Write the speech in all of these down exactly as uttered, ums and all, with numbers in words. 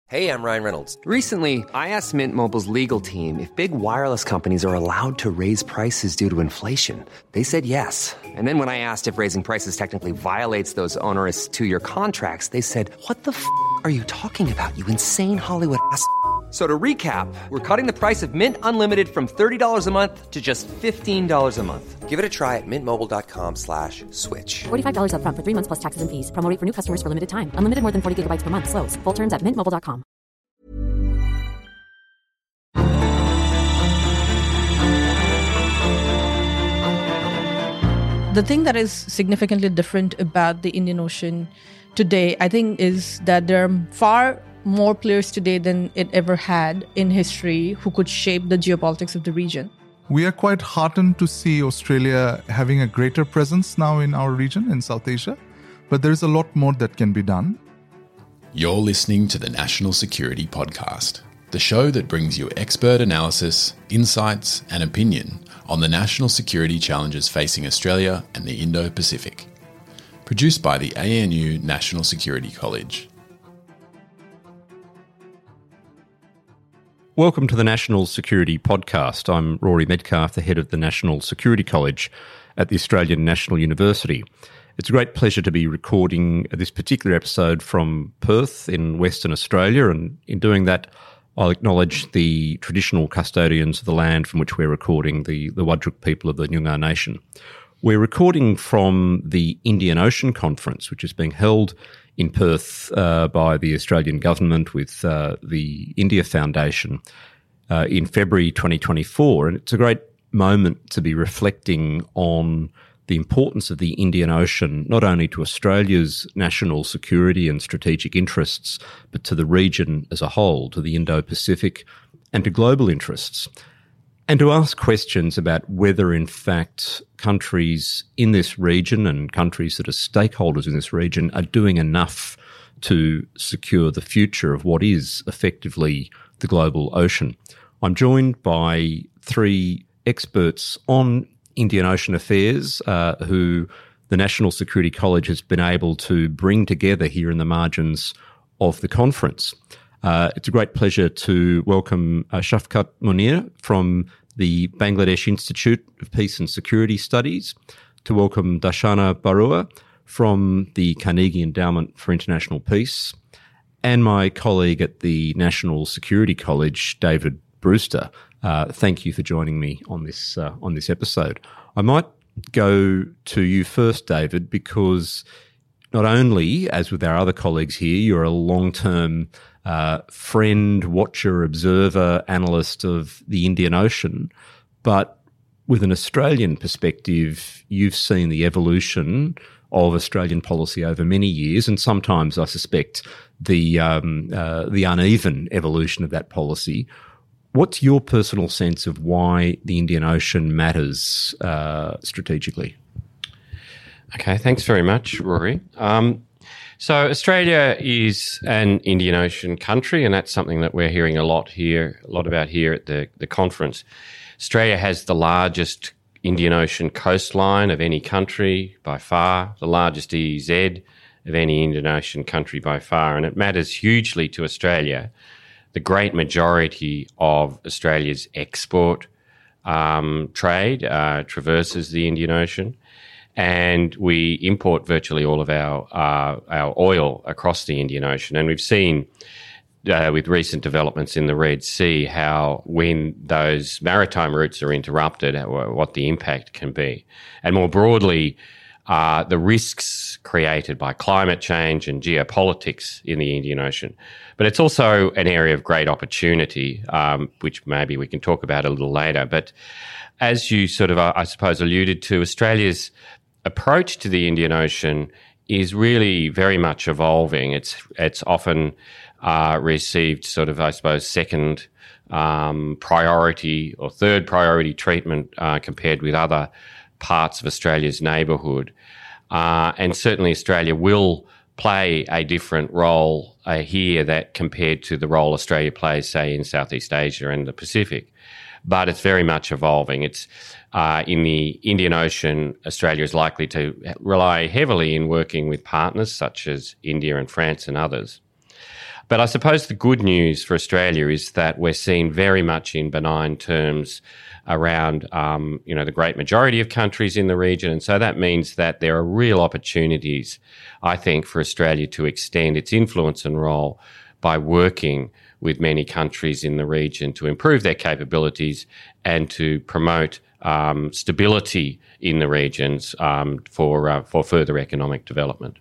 Hey, I'm Ryan Reynolds. Recently, I asked Mint Mobile's legal team if big wireless companies are allowed to raise prices due to inflation. They said yes. And then when I asked if raising prices technically violates those onerous two-year contracts, they said, what the f*** are you talking about, you insane Hollywood ass f- So to recap, we're cutting the price of Mint Unlimited from thirty dollars a month to just fifteen dollars a month. Give it a try at mintmobile.com slash switch. forty-five dollars up front for three months plus taxes and fees. Promo rate for new customers for limited time. Unlimited more than forty gigabytes per month. Slows full terms at mint mobile dot com. The thing that is significantly different about the Indian Ocean today, I think, is that there are far more players today than it ever had in history who could shape the geopolitics of the region. We are quite heartened to see Australia having a greater presence now in our region, in South Asia, but there is a lot more that can be done. You're listening to the National Security Podcast, the show that brings you expert analysis, insights, and opinion on the national security challenges facing Australia and the Indo-Pacific. Produced by the A N U National Security College. Welcome to the National Security Podcast. I'm Rory Medcalf, the head of the National Security College at the Australian National University. It's a great pleasure to be recording this particular episode from Perth in Western Australia, and in doing that, I'll acknowledge the traditional custodians of the land from which we're recording, the, the Wadjuk people of the Noongar Nation. We're recording from the Indian Ocean Conference, which is being held in Perth uh, by the Australian government with uh, the India Foundation uh, in February twenty twenty-four. And it's a great moment to be reflecting on the importance of the Indian Ocean, not only to Australia's national security and strategic interests, but to the region as a whole, to the Indo-Pacific and to global interests. And to ask questions about whether, in fact, countries in this region and countries that are stakeholders in this region are doing enough to secure the future of what is effectively the global ocean. I'm joined by three experts on Indian Ocean affairs uh, who the National Security College has been able to bring together here in the margins of the conference. Uh, it's a great pleasure to welcome uh, Shafkat Munir from the Bangladesh Institute of Peace and Security Studies, to welcome Darshana Barua from the Carnegie Endowment for International Peace, and my colleague at the National Security College, David Brewster. Uh, thank you for joining me on this uh, on this episode. I might go to you first, David, because not only, as with our other colleagues here, you're a long-term uh, friend, watcher, observer, analyst of the Indian Ocean, but with an Australian perspective, you've seen the evolution of Australian policy over many years, and sometimes, I suspect, the um, uh, the uneven evolution of that policy. What's your personal sense of why the Indian Ocean matters uh, strategically? Okay, thanks very much, Rory. Um, so Australia is an Indian Ocean country, and that's something that we're hearing a lot here, a lot about here at the, the conference. Australia has the largest Indian Ocean coastline of any country by far, the largest E E Z of any Indian Ocean country by far, and it matters hugely to Australia. The great majority of Australia's export um, trade uh, traverses the Indian Ocean, and we import virtually all of our uh, our oil across the Indian Ocean. And we've seen uh, with recent developments in the Red Sea how when those maritime routes are interrupted, what the impact can be. And more broadly, uh, the risks created by climate change and geopolitics in the Indian Ocean. But it's also an area of great opportunity, um, which maybe we can talk about a little later. But as you sort of, uh, I suppose, alluded to, Australia's approach to the Indian Ocean is really very much evolving. It's it's often uh, received sort of, I suppose, second um, priority or third priority treatment uh, compared with other parts of Australia's neighbourhood. Uh, and certainly Australia will play a different role uh, here that compared to the role Australia plays, say, in Southeast Asia and the Pacific. But it's very much evolving. It's uh, in the Indian Ocean, Australia is likely to rely heavily in working with partners such as India and France and others. But I suppose the good news for Australia is that we're seen very much in benign terms around, um, you know, the great majority of countries in the region. And so that means that there are real opportunities, I think, for Australia to extend its influence and role by working with many countries in the region to improve their capabilities and to promote um, stability in the regions um, for uh, for further economic development.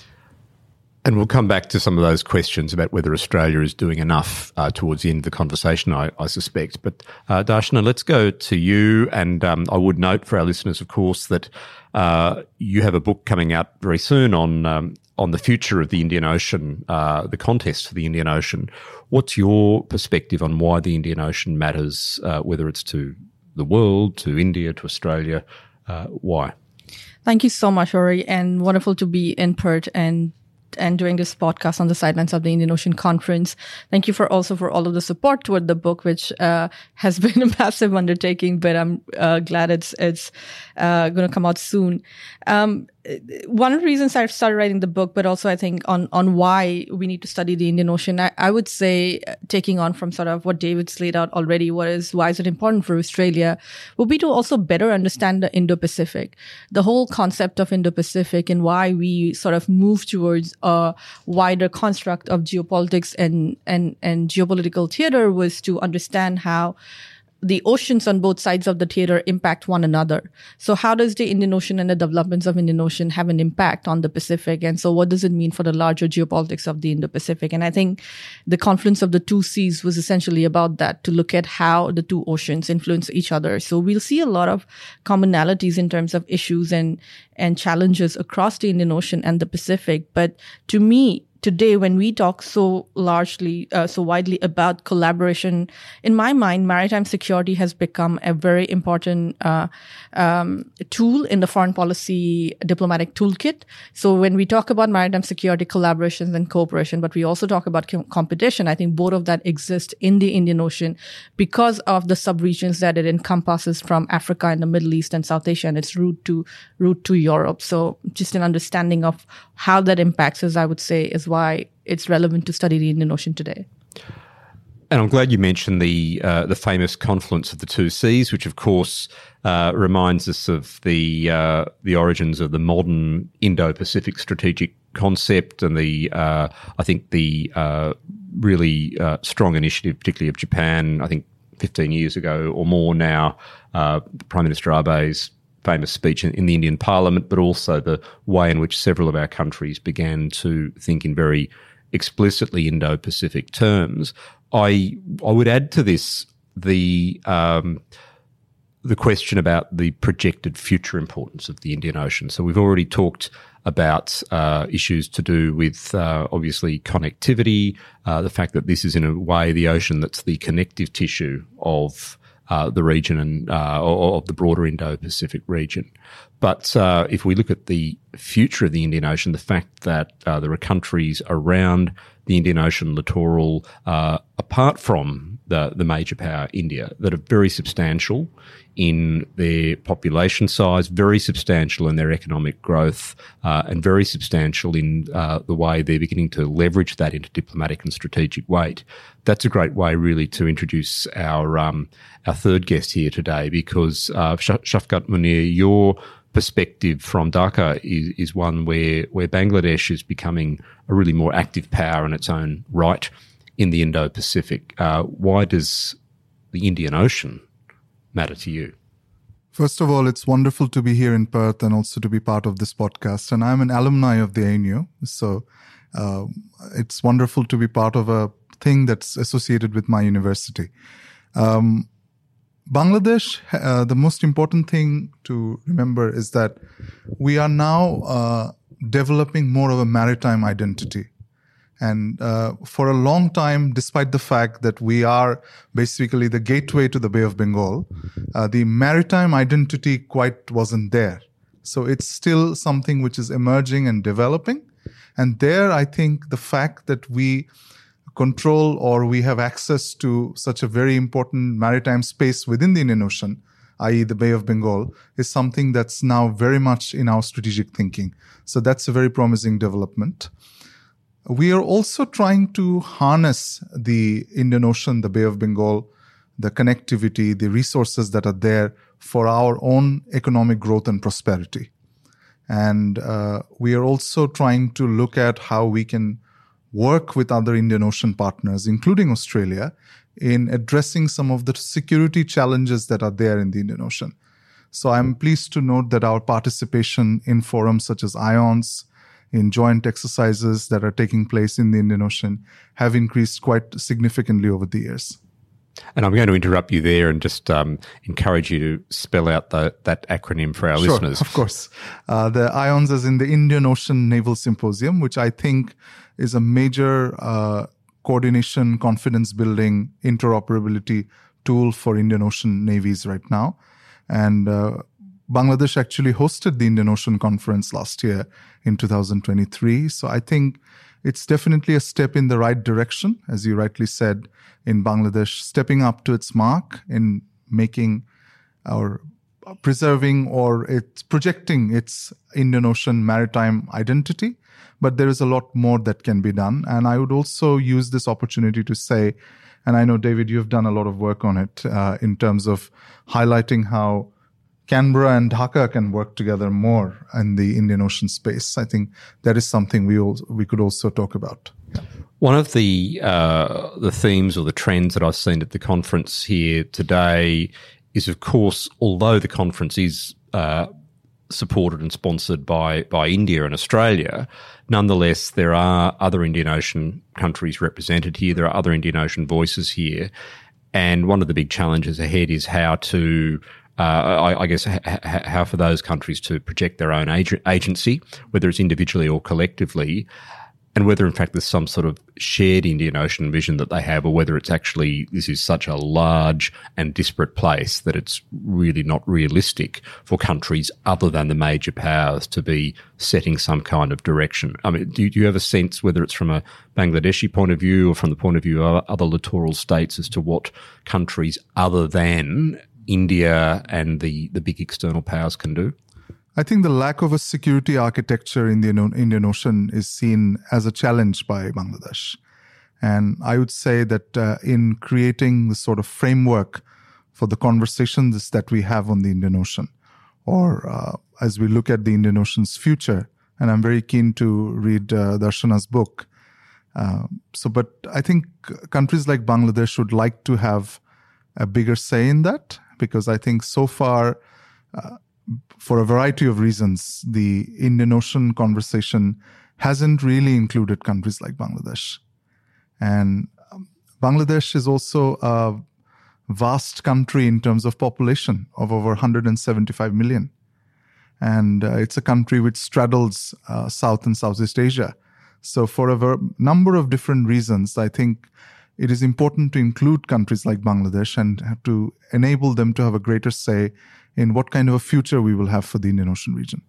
And we'll come back to some of those questions about whether Australia is doing enough uh, towards the end of the conversation, I, I suspect. But uh, Darshana, let's go to you. And um, I would note for our listeners, of course, that uh, you have a book coming out very soon on um, on the future of the Indian Ocean, uh, the contest for the Indian Ocean. What's your perspective on why the Indian Ocean matters, uh, whether it's to the world, to India, to Australia? Uh, why? Thank you so much, Rory, and wonderful to be in Perth and and doing this podcast on the sidelines of the Indian Ocean Conference. Thank you for also for all of the support toward the book, which uh, has been a massive undertaking, but I'm uh, glad it's it's uh, going to come out soon. Um, one of the reasons I started writing the book, but also I think on on why we need to study the Indian Ocean, I, I would say, taking on from sort of what David's laid out already, what is why is it important for Australia, would be to also better understand the Indo-Pacific, the whole concept of Indo-Pacific, and why we sort of move towards a wider construct of geopolitics and and and geopolitical theater was to understand how the oceans on both sides of the theater impact one another. So how does the Indian Ocean and the developments of Indian Ocean have an impact on the Pacific? And so what does it mean for the larger geopolitics of the Indo-Pacific? And I think the confluence of the two seas was essentially about that, to look at how the two oceans influence each other. So we'll see a lot of commonalities in terms of issues and, and challenges across the Indian Ocean and the Pacific. But to me, today, when we talk so largely, uh, so widely about collaboration, in my mind, maritime security has become a very important uh, um, tool in the foreign policy diplomatic toolkit. So when we talk about maritime security, collaborations and cooperation, but we also talk about com- competition, I think both of that exist in the Indian Ocean because of the subregions that it encompasses, from Africa and the Middle East and South Asia and its route to route to Europe. So just an understanding of how that impacts us, I would say, is why it's relevant to study the Indian Ocean today. And I'm glad you mentioned the uh, the famous confluence of the two seas, which of course uh, reminds us of the uh, the origins of the modern Indo-Pacific strategic concept, and the uh, I think the uh, really uh, strong initiative, particularly of Japan. I think fifteen years ago or more now, uh, Prime Minister Abe's famous speech in, in the Indian Parliament, but also the way in which several of our countries began to think in very explicitly Indo-Pacific terms. I I would add to this the um, the question about the projected future importance of the Indian Ocean. So we've already talked about uh, issues to do with uh, obviously connectivity, uh, the fact that this is in a way the ocean that's the connective tissue of Uh, the region and uh, of the broader Indo-Pacific region. But uh, if we look at the future of the Indian Ocean, the fact that uh, there are countries around the Indian Ocean littoral, uh, apart from the, the major power, India, that are very substantial in their population size, very substantial in their economic growth, uh, and very substantial in uh, the way they're beginning to leverage that into diplomatic and strategic weight. That's a great way, really, to introduce our um, our third guest here today, because uh, Shafqat Munir, your perspective from Dhaka is, is one where, where Bangladesh is becoming a really more active power in its own right in the Indo-Pacific. Uh, why does the Indian Ocean matter to you? First of all, it's wonderful to be here in Perth and also to be part of this podcast. And I'm an alumni of the A N U, so uh, it's wonderful to be part of a thing that's associated with my university. Um, Bangladesh, uh, the most important thing to remember is that we are now uh, developing more of a maritime identity. And uh, for a long time, despite the fact that we are basically the gateway to the Bay of Bengal, uh, the maritime identity quite wasn't there. So it's still something which is emerging and developing. And there, I think the fact that we control or we have access to such a very important maritime space within the Indian Ocean, that is the Bay of Bengal, is something that's now very much in our strategic thinking. So that's a very promising development. we are also trying to harness the Indian Ocean, the Bay of Bengal, the connectivity, the resources that are there for our own economic growth and prosperity. And uh, we are also trying to look at how we can work with other Indian Ocean partners, including Australia, in addressing some of the security challenges that are there in the Indian Ocean. So I'm pleased to note that our participation in forums such as IONS, in joint exercises that are taking place in the Indian Ocean, have increased quite significantly over the years. And I'm going to interrupt you there and just um, encourage you to spell out the, that acronym for our sure, listeners. Of course. Uh, the IONS is in the Indian Ocean Naval Symposium, which I think is a major uh, coordination, confidence building, interoperability tool for Indian Ocean navies right now. And uh, Bangladesh actually hosted the Indian Ocean Conference last year in two thousand twenty-three. So I think it's definitely a step in the right direction, as you rightly said, in Bangladesh, stepping up to its mark in making or preserving or it's projecting its Indian Ocean maritime identity. But there is a lot more that can be done. And I would also use this opportunity to say, and I know, David, you've done a lot of work on it uh, in terms of highlighting how Canberra and Dhaka can work together more in the Indian Ocean space. I think that is something we also, we could also talk about. One of the uh, the themes or the trends that I've seen at the conference here today is, of course, although the conference is uh, supported and sponsored by by India and Australia, nonetheless, there are other Indian Ocean countries represented here. There are other Indian Ocean voices here. And one of the big challenges ahead is how to Uh, I, I guess h- h- how for those countries to project their own ag- agency, whether it's individually or collectively, and whether in fact there's some sort of shared Indian Ocean vision that they have, or whether it's actually this is such a large and disparate place that it's really not realistic for countries other than the major powers to be setting some kind of direction. I mean, do, do you have a sense, whether it's from a Bangladeshi point of view or from the point of view of other littoral states, as to what countries other than India and the, the big external powers can do? I think the lack of a security architecture in the Indian Ocean is seen as a challenge by Bangladesh. And I would say that uh, in creating the sort of framework for the conversations that we have on the Indian Ocean, or uh, as we look at the Indian Ocean's future, and I'm very keen to read uh, Darshana's book. Uh, so, but I think countries like Bangladesh would like to have a bigger say in that, because I think so far, uh, for a variety of reasons, the Indian Ocean conversation hasn't really included countries like Bangladesh. And um, Bangladesh is also a vast country in terms of population of over one hundred seventy-five million. And uh, it's a country which straddles uh, South and Southeast Asia. So for a ver- number of different reasons, I think it is important to include countries like Bangladesh and to enable them to have a greater say in what kind of a future we will have for the Indian Ocean region.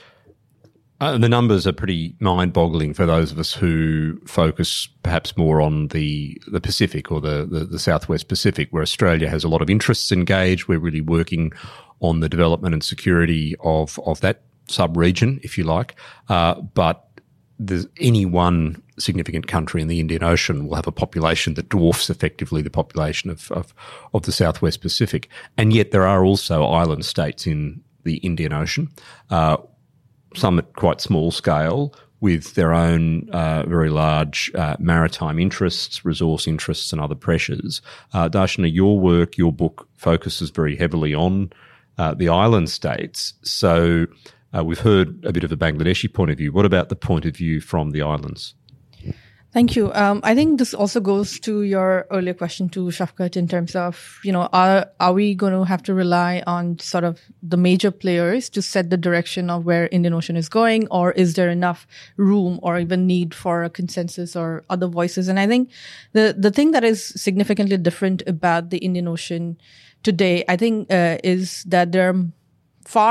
Uh, the numbers are pretty mind-boggling for those of us who focus perhaps more on the, the Pacific or the, the, the Southwest Pacific, where Australia has a lot of interests engaged. We're really working on the development and security of, of that sub-region, if you like. Uh, but there's any one significant country in the Indian Ocean will have a population that dwarfs effectively the population of, of, of the Southwest Pacific. And yet there are also island states in the Indian Ocean, uh, some at quite small scale, with their own uh, very large uh, maritime interests, resource interests and other pressures. Uh, Darshana, your work, your book focuses very heavily on uh, the island states. So uh, we've heard a bit of a Bangladeshi point of view. What about the point of view from the islands? Thank you. Um, I think this also goes to your earlier question to Shafkat in terms of, you know, are, are we going to have to rely on sort of the major players to set the direction of where Indian Ocean is going, or is there enough room or even need for a consensus or other voices? And I think the, the thing that is significantly different about the Indian Ocean today, I think, uh, is that there are far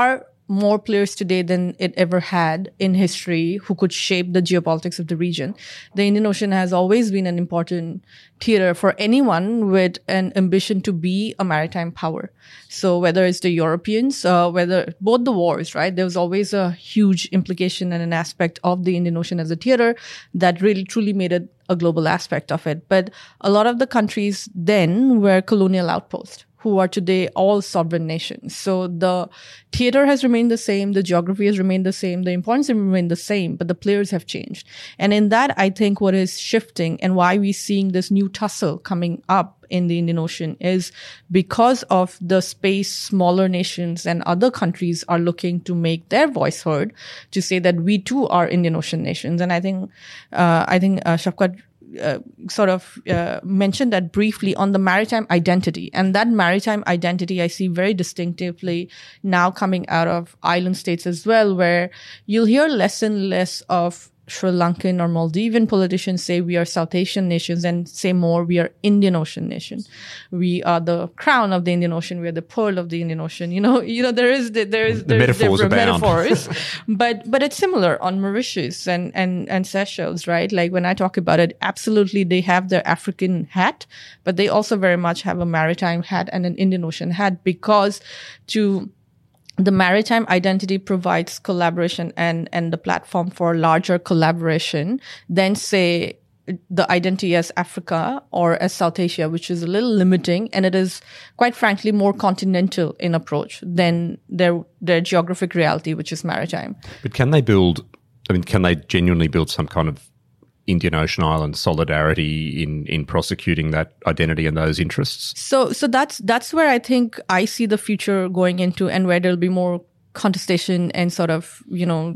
more players today than it ever had in history who could shape the geopolitics of the region. The Indian Ocean has always been an important theater for anyone with an ambition to be a maritime power. So whether it's the Europeans, uh, whether both the wars, right? There was always a huge implication and an aspect of the Indian Ocean as a theater that really truly made it a global aspect of it. But a lot of the countries then were colonial outposts, who are today all sovereign nations. So the theater has remained the same, the geography has remained the same, the importance has remained the same, but the players have changed. And in that, I think what is shifting and why we're seeing this new tussle coming up in the Indian Ocean is because of the space smaller nations and other countries are looking to make their voice heard, to say that we too are Indian Ocean nations. And I think, uh, I think uh, Shafqat Uh, sort of uh, mentioned that briefly on the maritime identity. And that maritime identity I see very distinctively now coming out of island states as well, where you'll hear less and less of Sri Lankan or Maldivian politicians say we are South Asian nations and say more we are Indian Ocean nation. We are the crown of the Indian Ocean. We are the pearl of the Indian Ocean. You know, you know, there is, there is, the metaphors different abound. metaphors, but, but it's similar on Mauritius and, and, and Seychelles, right? Like when I talk about it, absolutely they have their African hat, but they also very much have a maritime hat and an Indian Ocean hat, because to, the maritime identity provides collaboration and, and the platform for larger collaboration than, say, the identity as Africa or as South Asia, which is a little limiting, and it is, quite frankly, more continental in approach than their their geographic reality, which is maritime. But can they build, I mean, can they genuinely build some kind of Indian Ocean Island solidarity in, in prosecuting that identity and those interests? So, so that's, that's where I think I see the future going into, and where there'll be more contestation and sort of, you know,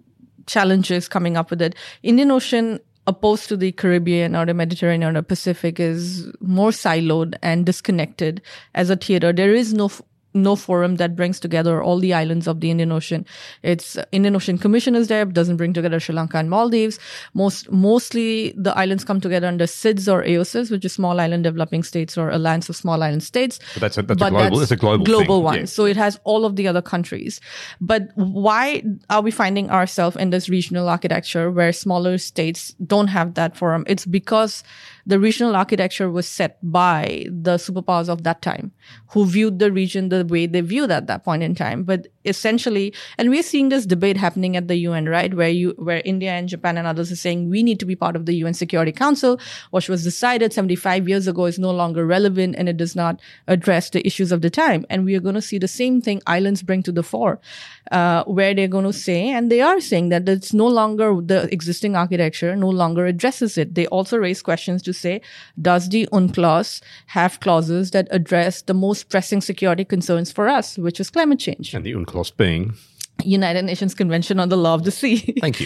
challenges coming up with it. Indian Ocean, opposed to the Caribbean or the Mediterranean or Pacific, is more siloed and disconnected as a theater. There is no no forum that brings together all the islands of the Indian Ocean. It's uh, Indian Ocean Commission is there, but doesn't bring together Sri Lanka and Maldives. Most, mostly the islands come together under S I D S or A O S I S, which is Small Island Developing States or Alliance of Small Island States. But that's a, that's but a global, that's it's a global, global thing. one. Yeah. So it has all of the other countries. But why are we finding ourselves in this regional architecture where smaller states don't have that forum? It's because the regional architecture was set by the superpowers of that time, who viewed the region the way they viewed at that point in time. But essentially, and we're seeing this debate happening at the U N, right, where you, where India and Japan and others are saying we need to be part of the U N Security Council, which was decided seventy-five years ago is no longer relevant and it does not address the issues of the time. And we are going to see the same thing islands bring to the fore, uh, where they're going to say, and they are saying that it's no longer the existing architecture, no longer addresses it. They also raise questions to say, does the UNCLOS have clauses that address the most pressing security concerns for us, which is climate change? And the UNCLOS being? United Nations Convention on the Law of the Sea. Thank you.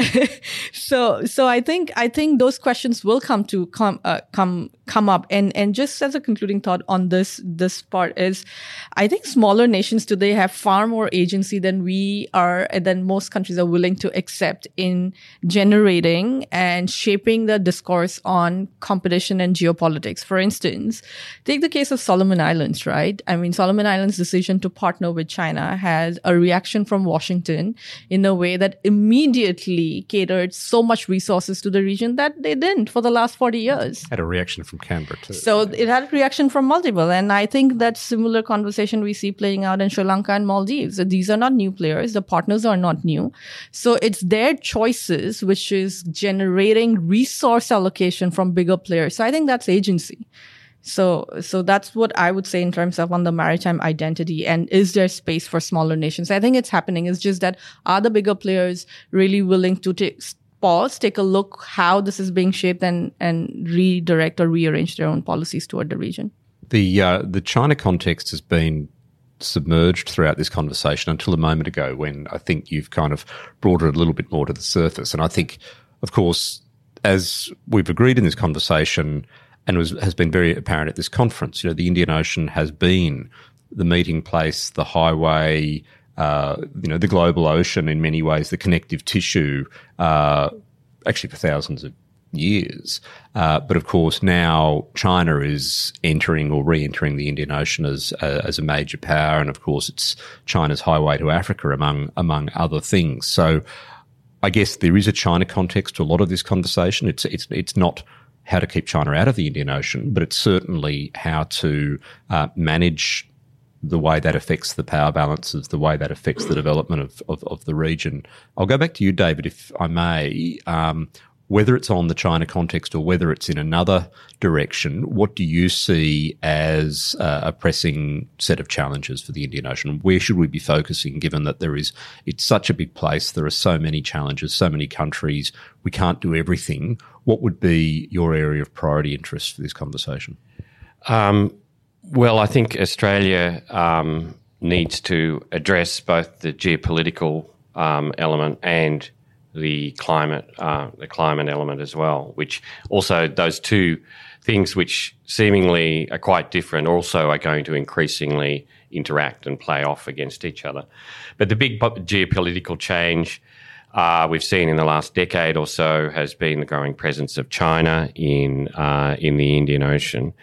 so, so I think I think those questions will come to come uh, come come up. And and just as a concluding thought on this this part is, I think smaller nations today have far more agency than we are, than most countries are willing to accept in generating and shaping the discourse on competition and geopolitics. For instance, take the case of Solomon Islands, right? I mean, Solomon Islands' decision to partner with China had a reaction from Washington in a way that immediately catered so much resources to the region that they didn't for the last forty years. Had a reaction from Canberra too. So it had a reaction from multiple. And I think that similar conversation we see playing out in Sri Lanka and Maldives. These are not new players. The partners are not new. So it's their choices, which is generating resource allocation from bigger players. So I think that's agency. So, so that's what I would say in terms of on the maritime identity. And is there space for smaller nations? I think it's happening. It's just that are the bigger players really willing to take pause, take a look how this is being shaped and, and redirect or rearrange their own policies toward the region? The, uh, the China context has been submerged throughout this conversation until a moment ago when I think you've kind of brought it a little bit more to the surface. And I think, of course, as we've agreed in this conversation, and was, has been very apparent at this conference, you know, the Indian Ocean has been the meeting place, the highway, uh, you know, the global ocean in many ways, the connective tissue, uh, actually for thousands of years. Uh, but of course, now China is entering or re-entering the Indian Ocean as uh, as a major power, and of course, it's China's highway to Africa, among among other things. So, I guess there is a China context to a lot of this conversation. It's it's it's not how to keep China out of the Indian Ocean, but it's certainly how to uh, manage the way that affects the power balances, the way that affects the development of of, of the region. I'll go back to you, David, if I may. Um, Whether it's on the China context or whether it's in another direction, what do you see as uh, a pressing set of challenges for the Indian Ocean? Where should we be focusing, given that there is, it's such a big place, there are so many challenges, so many countries, we can't do everything. What would be your area of priority interest for this conversation? Um, well, I think Australia um, needs to address both the geopolitical um, element and the climate, uh, the climate element as well, which also those two things which seemingly are quite different also are going to increasingly interact and play off against each other. But the big geopolitical change uh, we've seen in the last decade or so has been the growing presence of China in uh, in the Indian Ocean.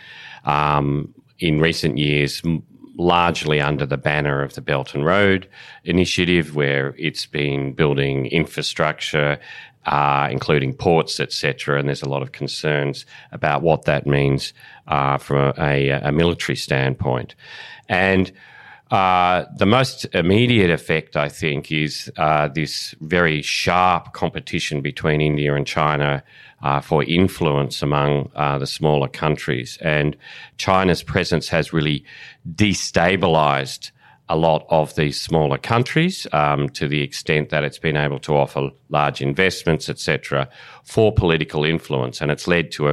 Um, in recent years, m- largely under the banner of the Belt and Road Initiative, where it's been building infrastructure, uh, including ports, et cetera, and there's a lot of concerns about what that means uh, from a, a, a military standpoint. And uh, the most immediate effect, I think, is uh, this very sharp competition between India and China Uh, for influence among uh, the smaller countries. And China's presence has really destabilized a lot of these smaller countries um, to the extent that it's been able to offer large investments, et cetera, for political influence. And it's led to a,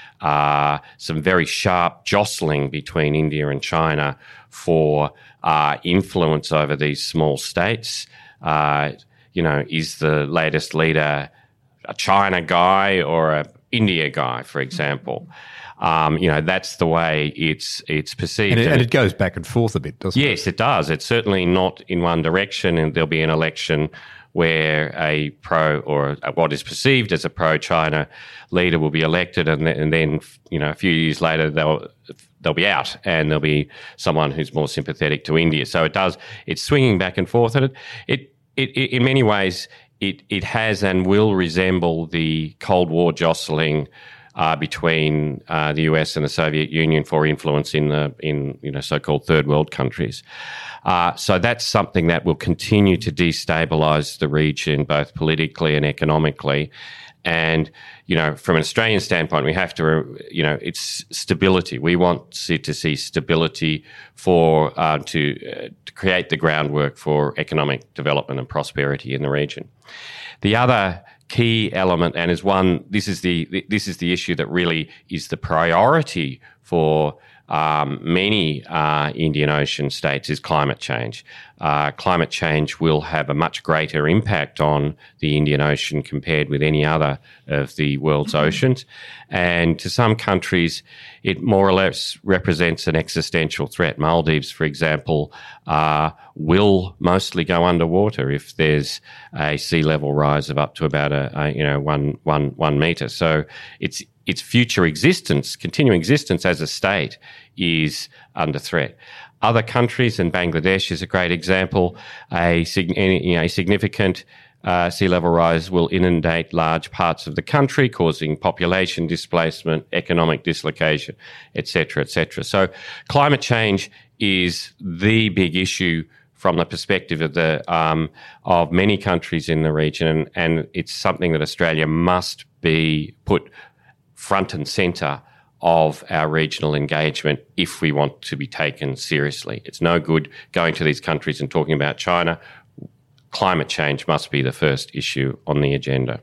uh, some very sharp jostling between India and China for uh, influence over these small states. Uh, you know, is the latest leader a China guy or a India guy, for example? Um, you know, that's the way it's it's perceived. And it, and it goes back and forth a bit, doesn't yes, it? Yes, it does. It's certainly not in one direction, and there'll be an election where a pro or what is perceived as a pro-China leader will be elected, and, th- and then, you know, a few years later they'll they'll be out, and there'll be someone who's more sympathetic to India. So it does. It's swinging back and forth, and it it, it, it in many ways. It it has and will resemble the Cold War jostling uh, between uh, the U S and the Soviet Union for influence in the in you know so-called third world countries. Uh, so that's something that will continue to destabilise the region both politically and economically. And you know, from an Australian standpoint, we have to you know it's stability. We want to see stability for uh, to, uh, to create the groundwork for economic development and prosperity in the region. The other key element, and is one, this is the this is the issue that really is the priority for um, many uh, Indian Ocean states, is climate change. Uh, climate change will have a much greater impact on the Indian Ocean compared with any other of the world's mm-hmm. oceans. And to some countries, it more or less represents an existential threat. Maldives, for example, uh, will mostly go underwater if there's a sea level rise of up to about a, a you know one one one metre. So it's its future existence, continuing existence as a state, is under threat. Other countries, and Bangladesh is a great example, a, you know, a significant uh, sea level rise will inundate large parts of the country, causing population displacement, economic dislocation, et cetera, et cetera. So climate change is the big issue from the perspective of the um, of many countries in the region, and, and it's something that Australia must be put front and centre of our regional engagement if we want to be taken seriously. It's no good going to these countries and talking about China. Climate change must be the first issue on the agenda.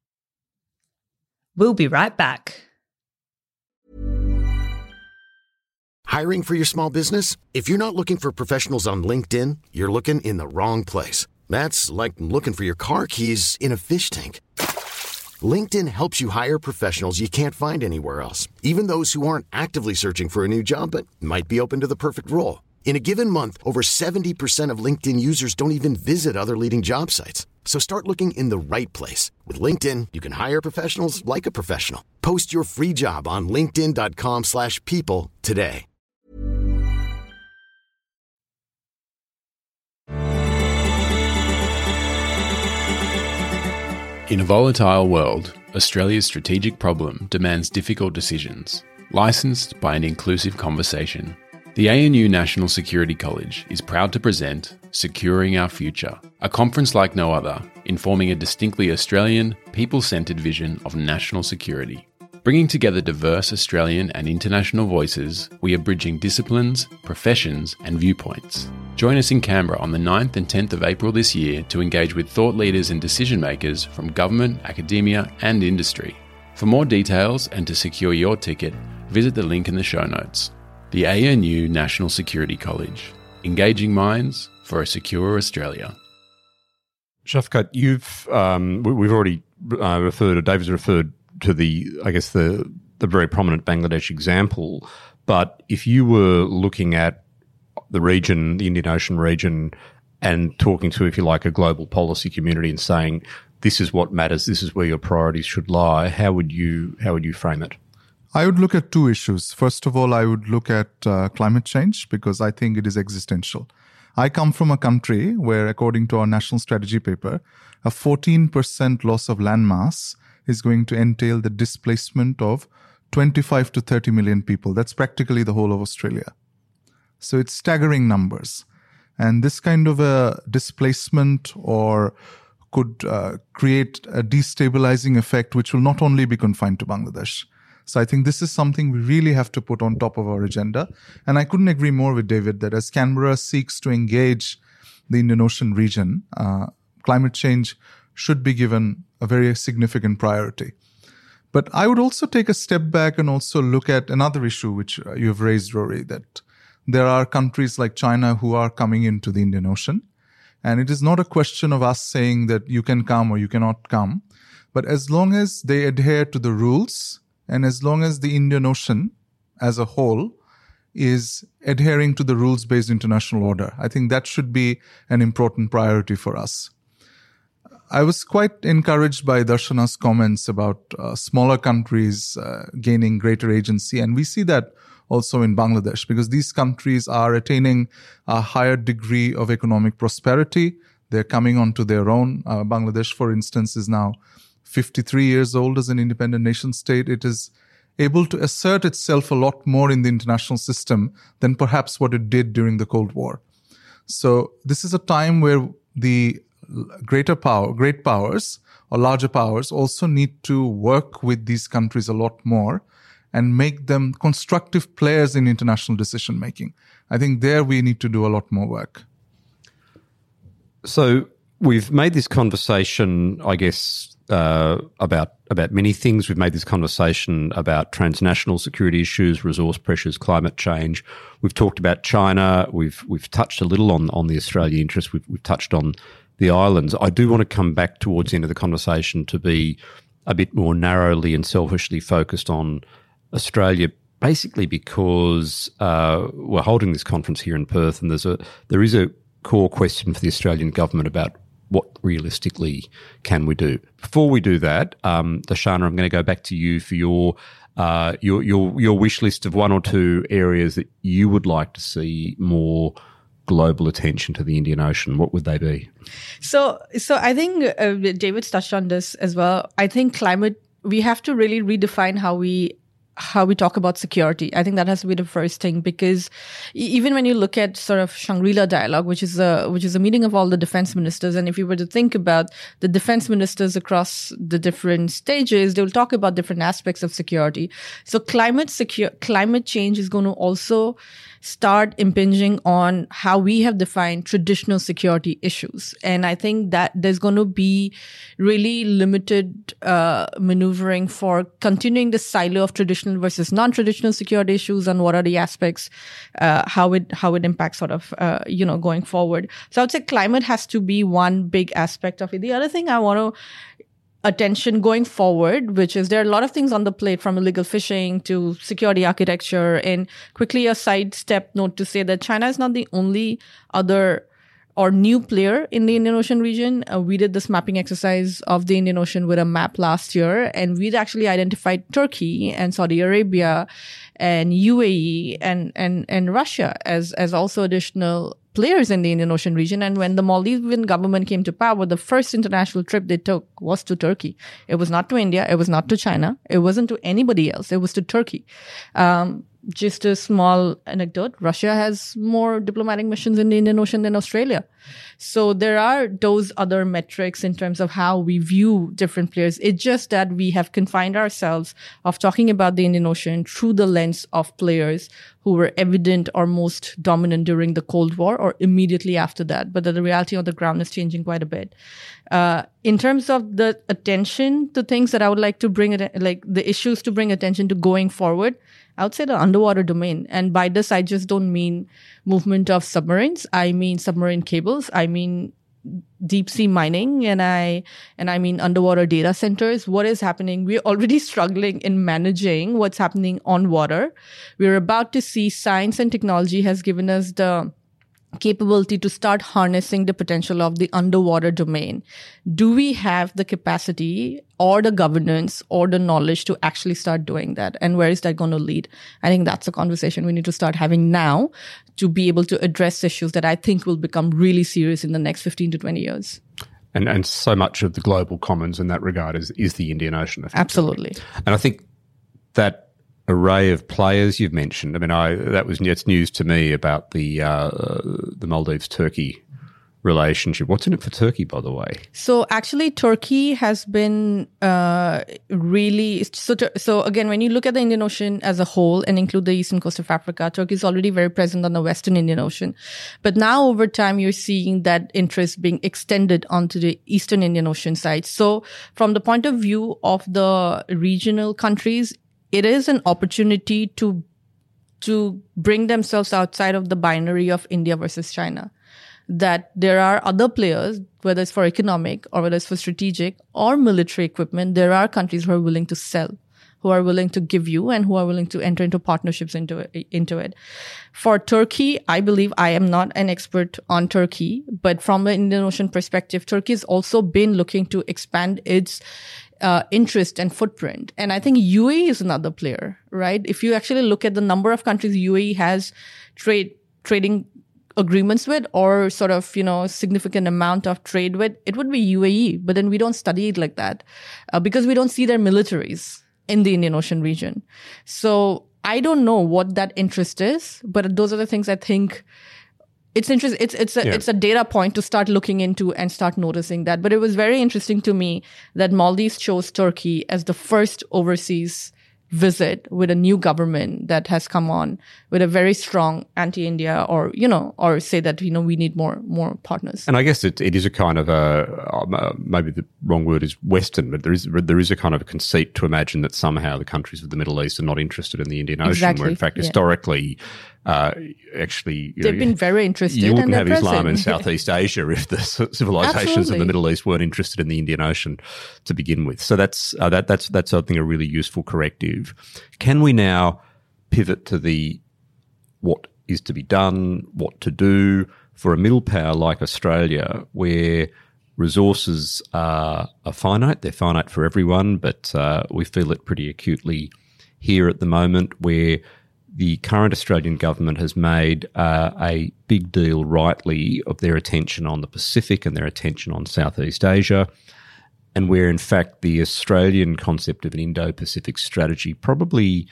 We'll be right back. Hiring for your small business? If you're not looking for professionals on LinkedIn, you're looking in the wrong place. That's like looking for your car keys in a fish tank. LinkedIn helps you hire professionals you can't find anywhere else, even those who aren't actively searching for a new job but might be open to the perfect role. In a given month, over seventy percent of LinkedIn users don't even visit other leading job sites. So start looking in the right place. With LinkedIn, you can hire professionals like a professional. Post your free job on linkedin.com slash people today. In a volatile world, Australia's strategic problem demands difficult decisions, licensed by an inclusive conversation. The A N U National Security College is proud to present Securing Our Future, a conference like no other, informing a distinctly Australian, people-centred vision of national security. Bringing together diverse Australian and international voices, we are bridging disciplines, professions and viewpoints. Join us in Canberra on the ninth and tenth of April this year to engage with thought leaders and decision makers from government, academia and industry. For more details and to secure your ticket, visit the link in the show notes. The A N U National Security College, engaging minds for a secure Australia. Shafkat, you've um, we- we've already uh, referred, or David's referred to the, I guess the the very prominent Bangladesh example. But if you were looking at the region, the Indian Ocean region, and talking to, if you like, a global policy community and saying this is what matters, this is where your priorities should lie, how would you how would you frame it? I would look at two issues. First of all, I would look at uh, climate change because I think it is existential. I come from a country where, according to our national strategy paper, a fourteen percent loss of land mass is going to entail the displacement of twenty-five to thirty million people. That's practically the whole of Australia. So it's staggering numbers. And this kind of a displacement or could uh, create a destabilizing effect, which will not only be confined to Bangladesh. So I think this is something we really have to put on top of our agenda. And I couldn't agree more with David that as Canberra seeks to engage the Indian Ocean region, uh, climate change should be given a very significant priority. But I would also take a step back and also look at another issue which uh, you have raised, Rory, that there are countries like China who are coming into the Indian Ocean. And it is not a question of us saying that you can come or you cannot come. But as long as they adhere to the rules and as long as the Indian Ocean as a whole is adhering to the rules-based international order, I think that should be an important priority for us. I was quite encouraged by Darshana's comments about uh, smaller countries uh, gaining greater agency. And we see that also in Bangladesh, because these countries are attaining a higher degree of economic prosperity. They're coming onto their own. Uh, Bangladesh, for instance, is now fifty-three years old as an independent nation state. It is able to assert itself a lot more in the international system than perhaps what it did during the Cold War. So this is a time where the greater power, great powers or larger powers also need to work with these countries a lot more and make them constructive players in international decision making. I think there we need to do a lot more work. So we've made this conversation, I guess, uh, about about many things. We've made this conversation about transnational security issues, resource pressures, climate change. We've talked about China. We've we've touched a little on on the Australia interest. We've we've touched on the islands. I do want to come back towards the end of the conversation to be a bit more narrowly and selfishly focused on Australia, basically because uh, we're holding this conference here in Perth, and there's a there is a core question for the Australian government about what realistically can we do. Before we do that, um, Darshana, I'm going to go back to you for your uh, your your your wish list of one or two areas that you would like to see more global attention to the Indian Ocean. What would they be? So, so I think uh, David touched on this as well. I think climate, we have to really redefine how we how we talk about security. I think that has to be the first thing, because even when you look at sort of Shangri-La dialogue, which is a which is a meeting of all the defense ministers, and if you were to think about the defense ministers across the different stages, they will talk about different aspects of security. So climate secure climate change is going to also start impinging on how we have defined traditional security issues. And I think that there's going to be really limited uh, maneuvering for continuing the silo of traditional versus non-traditional security issues and what are the aspects, uh, how it how it impacts sort of, uh, you know, going forward. So I would say climate has to be one big aspect of it. The other thing I want to attention going forward, which is there are a lot of things on the plate, from illegal fishing to security architecture. And quickly a sidestep note to say that China is not the only other or new player in the Indian Ocean region. Uh, we did this mapping exercise of the Indian Ocean with a map last year, and we'd actually identified Turkey and Saudi Arabia and U A E and, and, and Russia as, as also additional players in the Indian Ocean region. And when the Maldivian government came to power, the first international trip they took was to Turkey. It was not to India. It was not to China. It wasn't to anybody else. It was to Turkey. Um, Just a small anecdote, Russia has more diplomatic missions in the Indian Ocean than Australia. So there are those other metrics in terms of how we view different players. It's just that we have confined ourselves of talking about the Indian Ocean through the lens of players who were evident or most dominant during the Cold War or immediately after that. But the reality on the ground is changing quite a bit. Uh, in terms of the attention to things that I would like to bring, it, like the issues to bring attention to going forward, I would say the underwater domain. And by this, I just don't mean movement of submarines. I mean submarine cables. I mean deep sea mining, and I and I mean underwater data centers. What is happening? We're already struggling in managing what's happening on water. We're about to see science and technology has given us the capability to start harnessing the potential of the underwater domain. Do we have the capacity or the governance or the knowledge to actually start doing that? And where is that going to lead? I think that's a conversation we need to start having now to be able to address issues that I think will become really serious in the next fifteen to twenty years. And and so much of the global commons in that regard is, is the Indian Ocean. Absolutely. And I think that array of players you've mentioned, I mean, I that was it's news to me about the uh, the Maldives-Turkey relationship. What's in it for Turkey, by the way? So actually, Turkey has been uh, really so. So again, when you look at the Indian Ocean as a whole and include the eastern coast of Africa, Turkey is already very present on the western Indian Ocean. But now, over time, you're seeing that interest being extended onto the eastern Indian Ocean side. So, from the point of view of the regional countries, it is an opportunity to to bring themselves outside of the binary of India versus China. That there are other players, whether it's for economic or whether it's for strategic or military equipment, there are countries who are willing to sell, who are willing to give you, and who are willing to enter into partnerships into it, into it. For Turkey, I believe, I am not an expert on Turkey, but from an Indian Ocean perspective, Turkey has also been looking to expand its Uh, interest and footprint. And I think U A E is another player, right? If you actually look at the number of countries U A E has trade trading agreements with, or sort of, you know, significant amount of trade with, it would be U A E. But then we don't study it like that uh, because we don't see their militaries in the Indian Ocean region. So I don't know what that interest is, but those are the things I think It's interesting. It's it's a yeah. it's a data point to start looking into and start noticing that. But it was very interesting to me that Maldives chose Turkey as the first overseas visit with a new government that has come on with a very strong anti-India, or you know, or say that you know we need more more partners. And I guess it it is a kind of a uh, maybe the wrong word is Western, but there is there is a kind of a conceit to imagine that somehow the countries of the Middle East are not interested in the Indian Ocean, exactly. where in fact yeah. historically. Uh, actually, you they've know, been very interested. You wouldn't and have present. Islam in Southeast Asia if the civilizations Absolutely. of the Middle East weren't interested in the Indian Ocean to begin with. So that's uh, that that's that's I think a really useful corrective. Can we now pivot to the what is to be done, what to do for a middle power like Australia, where resources are, are finite? They're finite for everyone, but uh, we feel it pretty acutely here at the moment, where the current Australian government has made uh, a big deal, rightly, of their attention on the Pacific and their attention on Southeast Asia, and where, in fact, the Australian concept of an Indo-Pacific strategy probably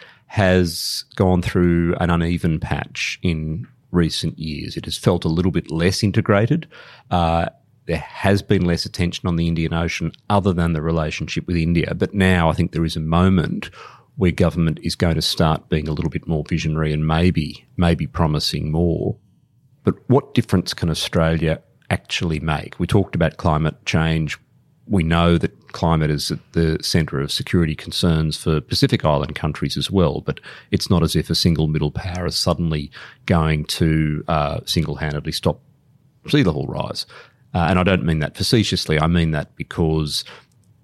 has gone through an uneven patch in recent years. It has felt a little bit less integrated. Uh, there has been less attention on the Indian Ocean other than the relationship with India. But now I think there is a moment where government is going to start being a little bit more visionary and maybe maybe promising more. But what difference can Australia actually make? We talked about climate change. We know that climate is at the centre of security concerns for Pacific Island countries as well, but it's not as if a single middle power is suddenly going to uh, single-handedly stop sea level rise. Uh, and I don't mean that facetiously. I mean that because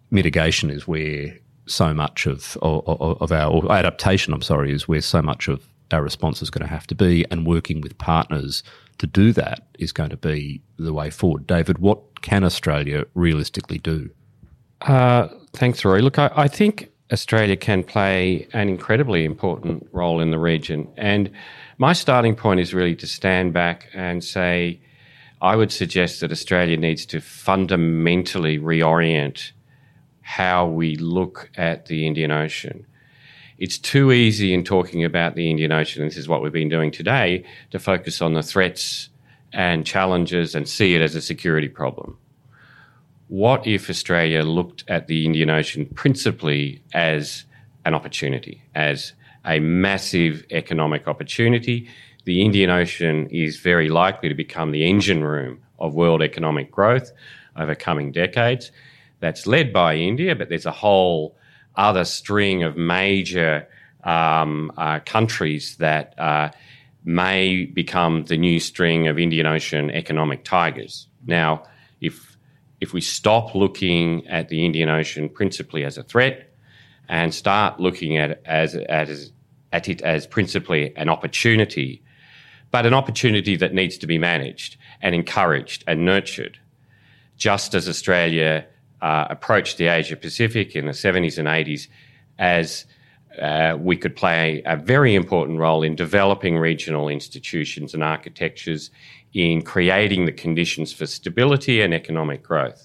mitigation is where so much of, of, of our or adaptation, I'm sorry, is where so much of our response is going to have to be, and working with partners to do that is going to be the way forward. David, what can Australia realistically do? Uh, thanks, Rory. Look, I, I think Australia can play an incredibly important role in the region. And my starting point is really to stand back and say, I would suggest that Australia needs to fundamentally reorient how we look at the Indian Ocean. It's too easy in talking about the Indian Ocean, and this is what we've been doing today, to focus on the threats and challenges and see it as a security problem. What if Australia looked at the Indian Ocean principally as an opportunity, as a massive economic opportunity? The Indian Ocean is very likely to become the engine room of world economic growth over coming decades. That's led by India, but there's a whole other string of major um, uh, countries that uh, may become the new string of Indian Ocean economic tigers. Now, if if we stop looking at the Indian Ocean principally as a threat and start looking at it as, as, at it as principally an opportunity, but an opportunity that needs to be managed and encouraged and nurtured, just as Australia uh, approached the Asia-Pacific in the seventies and eighties as uh, we could play a very important role in developing regional institutions and architectures, in creating the conditions for stability and economic growth.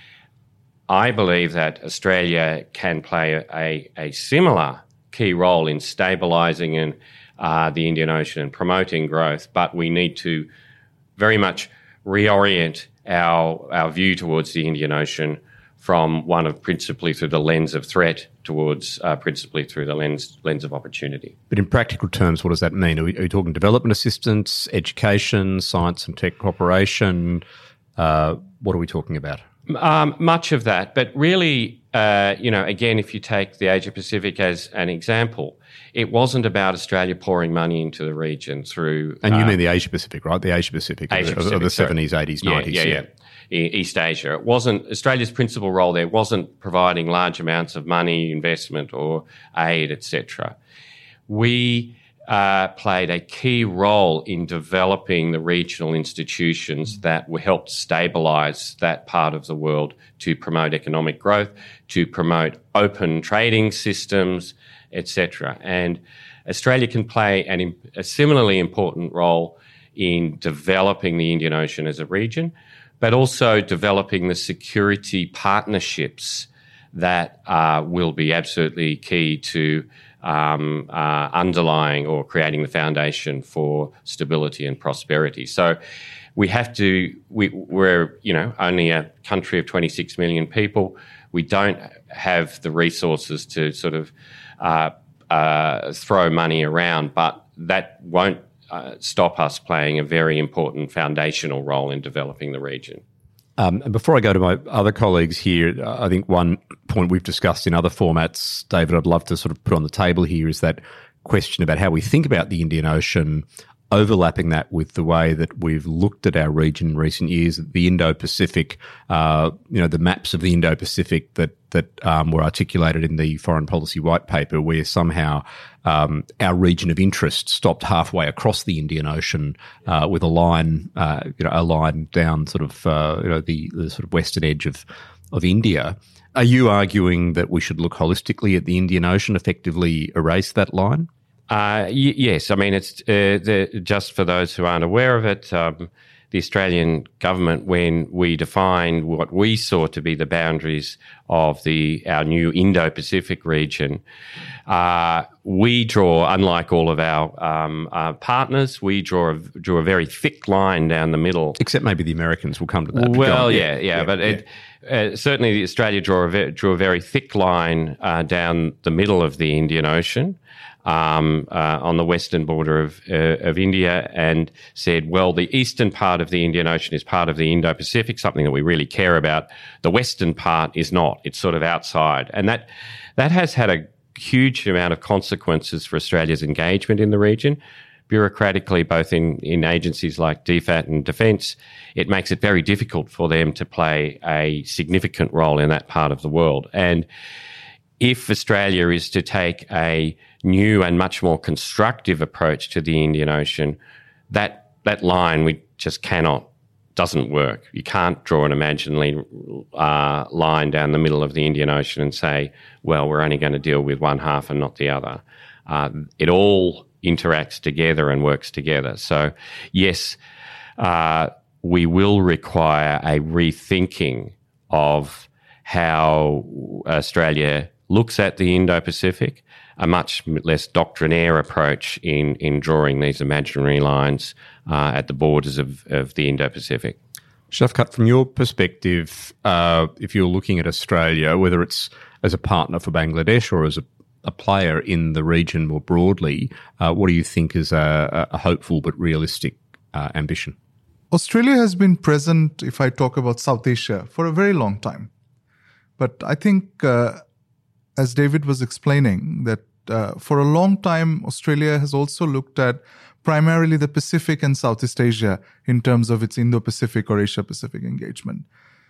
I believe that Australia can play a, a similar key role in stabilising and uh, the Indian Ocean and promoting growth, but we need to very much reorient our, our view towards the Indian Ocean from one of principally through the lens of threat towards uh, principally through the lens lens of opportunity. But in practical terms, what does that mean? Are we, are we talking development assistance, education, science and tech cooperation? Uh, what are we talking about? Um, much of that, but really, uh, you know, again, if you take the Asia-Pacific as an example, it wasn't about Australia pouring money into the region through... And you uh, mean the Asia-Pacific, right? The Asia-Pacific, Asia of, the, of the seventies, eighties, yeah, nineties. Yeah, yeah, yeah. East Asia. It wasn't... Australia's principal role there wasn't providing large amounts of money, investment or aid, et cetera. We... Uh, played a key role in developing the regional institutions that were helped stabilise that part of the world to promote economic growth, to promote open trading systems, et cetera. And Australia can play an, a similarly important role in developing the Indian Ocean as a region, but also developing the security partnerships that uh, will be absolutely key to Um, uh, underlying or creating the foundation for stability and prosperity. So we have to, we, we're, you know, only a country of twenty-six million people. We don't have the resources to sort of uh, uh, throw money around, but that won't uh, stop us playing a very important foundational role in developing the region. Um, and before I go to my other colleagues here, I think one point we've discussed in other formats, David, I'd love to sort of put on the table here is that question about how we think about the Indian Ocean, overlapping that with the way that we've looked at our region in recent years, the Indo-Pacific, uh, you know, the maps of the Indo-Pacific that that um, were articulated in the Foreign Policy White Paper, where somehow um, our region of interest stopped halfway across the Indian Ocean uh, with a line, uh, you know, a line down sort of, uh, you know, the, the sort of western edge of of India. Are you arguing that we should look holistically at the Indian Ocean, effectively erase that line? Uh, y- yes, I mean, it's uh, the, just for those who aren't aware of it, um, the Australian government, when we defined what we saw to be the boundaries of the our new Indo-Pacific region, uh, we draw, unlike all of our um, uh, partners, we draw a, drew a very thick line down the middle. Except maybe the Americans will come to that. Well, yeah, yeah, yeah, but yeah. It, uh, certainly Australia drew a, ve- drew a very thick line uh, down the middle of the Indian Ocean. Um, uh, on the western border of uh, of India, and said, well, the eastern part of the Indian Ocean is part of the Indo-Pacific, something that we really care about. The western part is not. It's sort of outside. And that that has had a huge amount of consequences for Australia's engagement in the region, bureaucratically, both in, in agencies like D FAT and Defence, it makes it very difficult for them to play a significant role in that part of the world. And if Australia is to take a new and much more constructive approach to the Indian Ocean, that that line we just cannot, doesn't work. You can't draw an imaginary uh, line down the middle of the Indian Ocean and say, well, we're only going to deal with one half and not the other. Uh, it all interacts together and works together. So, yes, uh, we will require a rethinking of how Australia looks at the Indo-Pacific, a much less doctrinaire approach in, in drawing these imaginary lines uh, at the borders of, of the Indo-Pacific. Shafkat, from your perspective, uh, if you're looking at Australia, whether it's as a partner for Bangladesh or as a, a player in the region more broadly, uh, what do you think is a, a hopeful but realistic uh, ambition? Australia has been present, if I talk about South Asia, for a very long time. But I think, uh, as David was explaining, that uh, for a long time, Australia has also looked at primarily the Pacific and Southeast Asia in terms of its Indo-Pacific or Asia-Pacific engagement.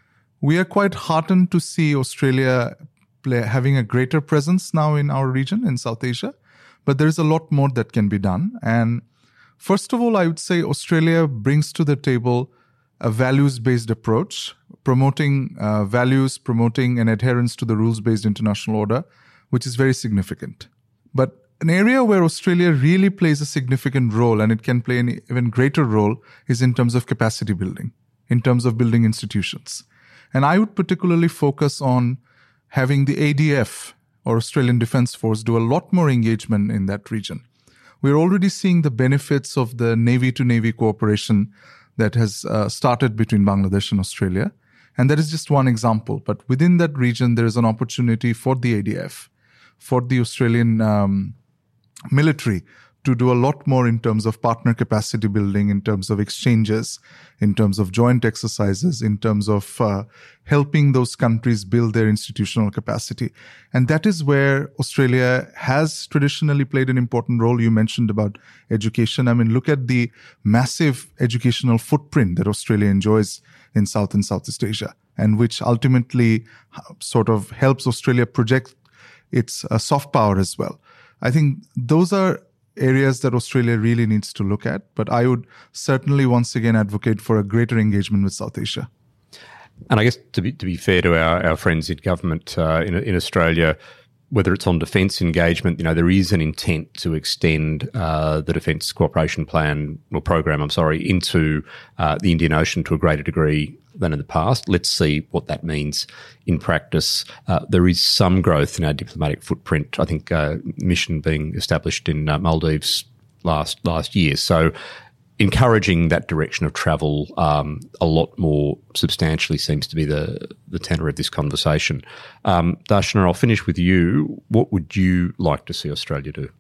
We are quite heartened to see Australia play, having a greater presence now in our region, in South Asia, but there is a lot more that can be done. And first of all, I would say Australia brings to the table a values-based approach, promoting uh, values, promoting an adherence to the rules-based international order, which is very significant. But an area where Australia really plays a significant role, and it can play an even greater role, is in terms of capacity building, in terms of building institutions. And I would particularly focus on having the A D F, or Australian Defence Force, do a lot more engagement in that region. We're already seeing the benefits of the Navy-to-Navy cooperation that has uh, started between Bangladesh and Australia. And that is just one example. But within that region, there is an opportunity for the A D F, for the Australian um, military, to do a lot more in terms of partner capacity building, in terms of exchanges, in terms of joint exercises, in terms of uh, helping those countries build their institutional capacity. And that is where Australia has traditionally played an important role. You mentioned about education. I mean, look at the massive educational footprint that Australia enjoys in South and Southeast Asia, and which ultimately sort of helps Australia project its uh, soft power as well. I think those are areas that Australia really needs to look at, but I would certainly once again advocate for a greater engagement with South Asia. And I guess to be to be fair to our, our friends in government uh, in in Australia, whether it's on defence engagement, you know, there is an intent to extend uh, the Defence Cooperation Plan or program, I'm sorry, into uh, the Indian Ocean to a greater degree than in the past. Let's see what that means in practice. Uh, there is some growth in our diplomatic footprint. I think uh, mission being established in uh, Maldives last last year. So encouraging that direction of travel um, a lot more substantially seems to be the, the tenor of this conversation. Um, Darshana, I'll finish with you. What would you like to see Australia do?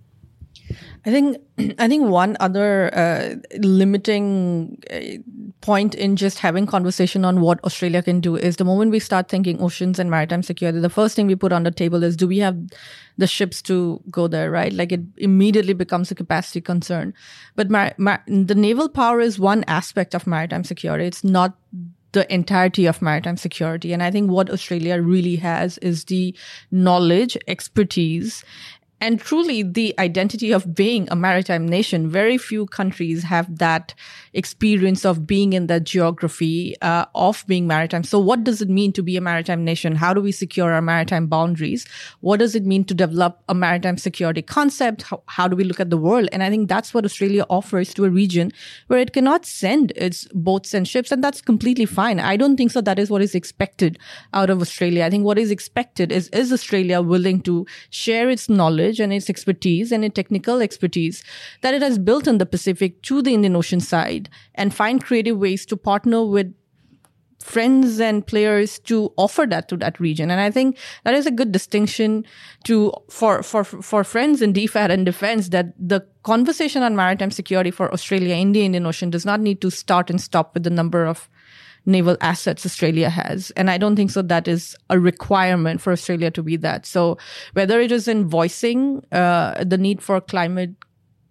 I think I think one other uh, limiting uh, point in just having conversation on what Australia can do is the moment we start thinking oceans and maritime security, the first thing we put on the table is, do we have the ships to go there, right? Like it immediately becomes a capacity concern. But mar- mar- the naval power is one aspect of maritime security. It's not the entirety of maritime security. And I think what Australia really has is the knowledge, expertise, and truly the identity of being a maritime nation. Very few countries have that experience of being in that geography uh, of being maritime. So what does it mean to be a maritime nation? How do we secure our maritime boundaries? What does it mean to develop a maritime security concept? How, how do we look at the world? And I think that's what Australia offers to a region where it cannot send its boats and ships. And that's completely fine. I don't think so. That is what is expected out of Australia. I think what is expected is, is Australia willing to share its knowledge and its expertise and its technical expertise that it has built in the Pacific to the Indian Ocean side, and find creative ways to partner with friends and players to offer that to that region. And I think that is a good distinction to for for for friends in D FAT and defense, that the conversation on maritime security for Australia in the Indian Ocean does not need to start and stop with the number of naval assets Australia has. And I don't think so that is a requirement for Australia to be that. So whether it is in voicing uh, the need for climate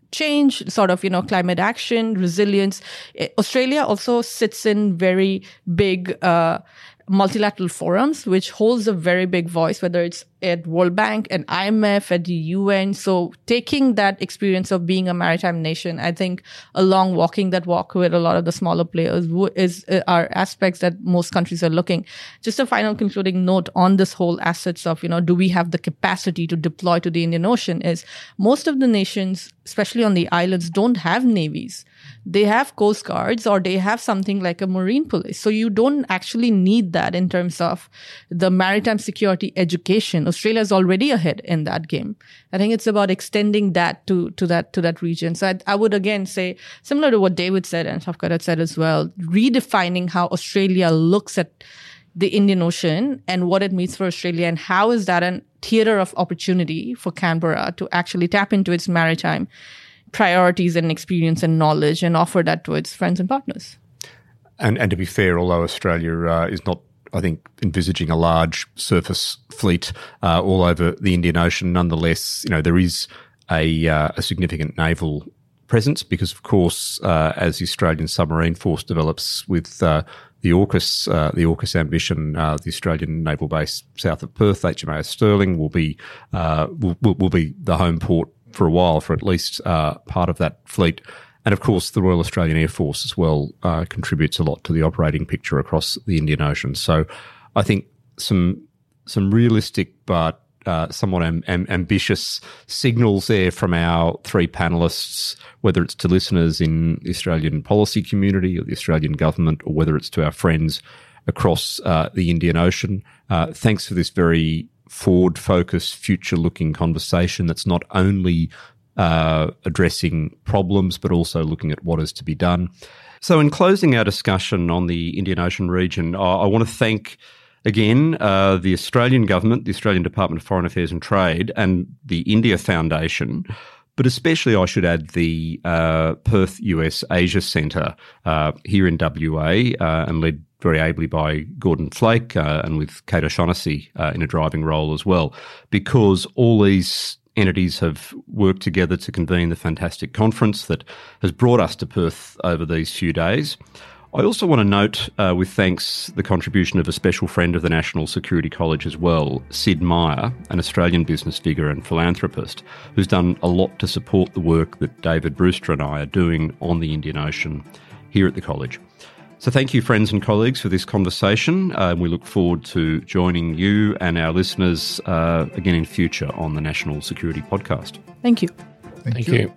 change, sort of, you know, climate action, resilience. Australia also sits in very big uh, multilateral forums, which holds a very big voice, whether it's at World Bank and I M F, at the U N. So taking that experience of being a maritime nation, I think along walking that walk with a lot of the smaller players is uh, are aspects that most countries are looking. Just a final concluding note on this whole assets of, you know, do we have the capacity to deploy to the Indian Ocean is most of the nations, especially on the islands, don't have navies. They have coast guards or they have something like a marine police. So you don't actually need that in terms of the maritime security education. Australia is already ahead in that game. I think it's about extending that to, to that, to that region. So I, I would again say, similar to what David said and Shafqat had said as well, redefining how Australia looks at the Indian Ocean and what it means for Australia, and how is that a theater of opportunity for Canberra to actually tap into its maritime priorities and experience and knowledge and offer that to its friends and partners. And, and to be fair, although Australia uh, is not, I think, envisaging a large surface fleet uh, all over the Indian Ocean, nonetheless, you know, there is a, uh, a significant naval presence because, of course, uh, as the Australian submarine force develops with uh, the AUKUS, uh, the AUKUS ambition, uh, the Australian naval base south of Perth, H M A S Stirling, will be uh, will, will, will be the home port for a while for at least uh, part of that fleet. And of course, the Royal Australian Air Force as well uh, contributes a lot to the operating picture across the Indian Ocean. So I think some some realistic but uh, somewhat am, am, ambitious signals there from our three panellists, whether it's to listeners in the Australian policy community or the Australian government, or whether it's to our friends across uh, the Indian Ocean. Uh, thanks for this very forward-focused, future-looking conversation that's not only uh, addressing problems but also looking at what is to be done. So in closing our discussion on the Indian Ocean region, I, I want to thank again uh, the Australian government, the Australian Department of Foreign Affairs and Trade, and the India Foundation, but especially I should add the uh, Perth U S Asia Centre uh, here in W A uh, and led very ably by Gordon Flake uh, and with Kate O'Shaughnessy uh, in a driving role as well, because all these entities have worked together to convene the fantastic conference that has brought us to Perth over these few days. I also want to note uh, with thanks the contribution of a special friend of the National Security College as well, Sid Meyer, an Australian business figure and philanthropist, who's done a lot to support the work that David Brewster and I are doing on the Indian Ocean here at the college. So thank you, friends and colleagues, for this conversation. Uh, we look forward to joining you and our listeners uh, again in future on the National Security Podcast. Thank you. Thank, Thank you. you.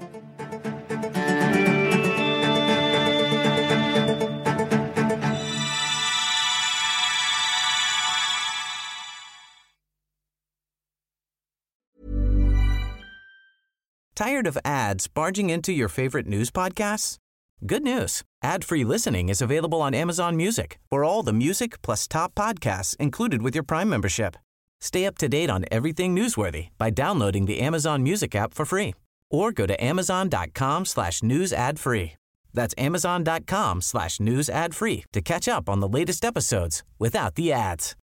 Tired of ads barging into your favorite news podcasts? Good news. Ad-free listening is available on Amazon Music for all the music plus top podcasts included with your Prime membership. Stay up to date on everything newsworthy by downloading the Amazon Music app for free or go to amazon.com slash news ad free. That's amazon.com slash news ad free to catch up on the latest episodes without the ads.